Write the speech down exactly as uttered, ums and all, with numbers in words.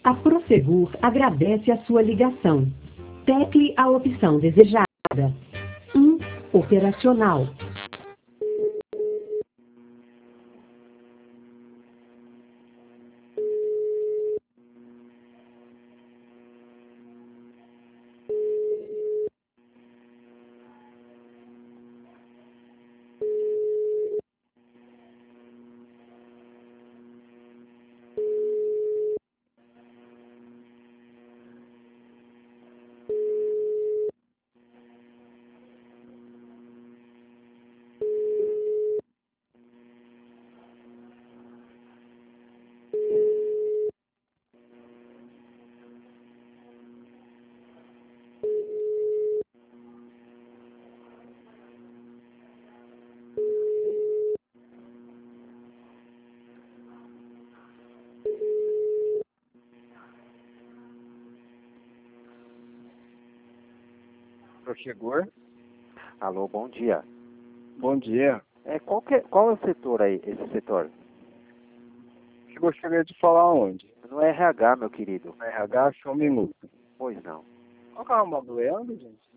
A Prosegur agradece a sua ligação. Tecle a opção desejada. um. Operacional. Prosegur. Alô, bom dia. Bom dia. É, qual, que é, qual é o setor aí, esse setor? Você gostaria de falar onde? No R H, meu querido. R H, só um minuto. Pois não. Qual que é o nome do Leandro, gente?